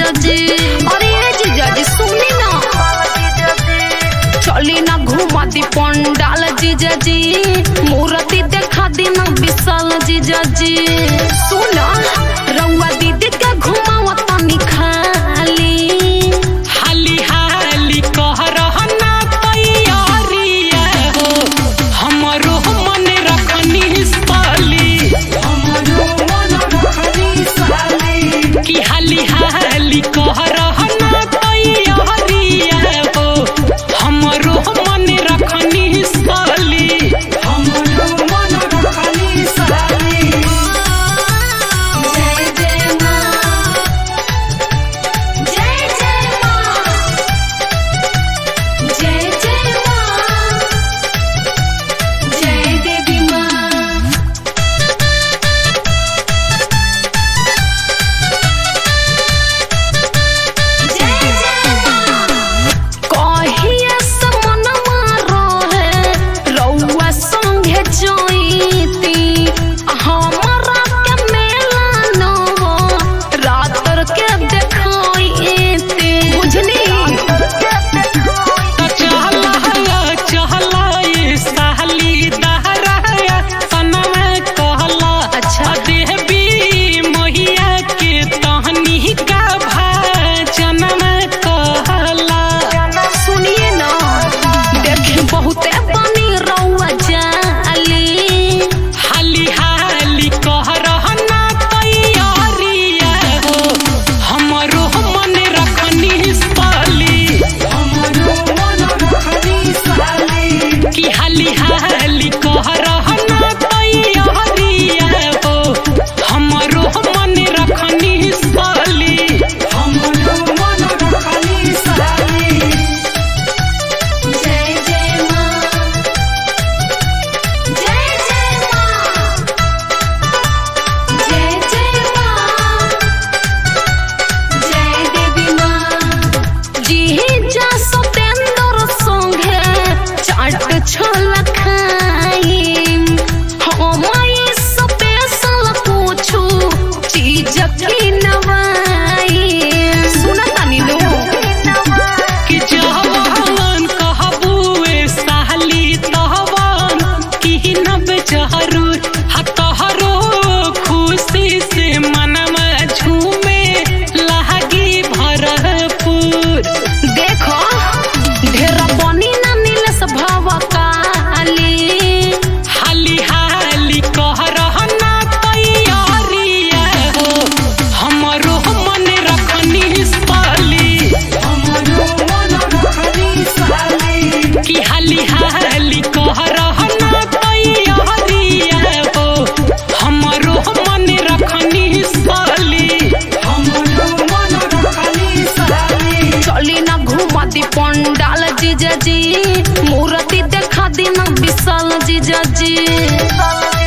जीजा जी। अरे जीजा जी सुनी ना, चली ना घुमा दी पंडाल जीजा जी, मूर्ति देखा दी ना विशाल जीजा जी। सुना रउआ दीदी के घुमावा तनी खाली हाली हाली कह रहना तैयारिया हो, हमरो मन रखनी साली, हमरो मन रखनी साली। कि हाली हाली कह रहना तैयारिया हो, हमरो मन रखनी साली, हमरो मन रखनी साली। जय जय माँ, जय जय माँ, जय जय माँ, जय देवी माँ। जय जय माँ। कहिया से मनवा रहे रउआ संगे जइती, हमरा के मेला नवरात्र के देखइती। बुझनी चहला ये साली दहराया सनवा कहला। अच्छा। देवी मोहिया के तहनी का भाजनमा कहला। सुनिए ना, देखे बहुते बनी रउआ जाली, हाली हाली कह रहना तैयारिया हो, हमरो मन रखनी साली, हमरो मन रखनी साली। कि हाली हाली कह रहना तैयारिया हो, हमरो मन रखनी साली, हमरो मन रखनी साली। जय जय माँ, जय जय माँ, जय जय माँ, जय देवी माँ। जीजा सतेंद्र संगे चाट छोला खाइम, हमाई स्पेशल पूछू चीज की नवाई। सुना तानी लो, कि जवान कहबुए साली तहवान कि नब जहरू हतहरो खुशी से मनवा झूमे लागी भरपूर। देखो ढेरा बनी ना नीलेश भवकाली, हाली हाली कह रहना तैयारिया हो, हमरो मन रखनी साली, हमरो मन रखनी साली। कि हाली हाली कह रहना तैयारिया हो, हमरो मन रखनी साली, हमरो मन रखनी साली। चली ना घुमा दी पंडाल जीजा जी, मूर्ति देखा दी ना विशाल जीजा जी।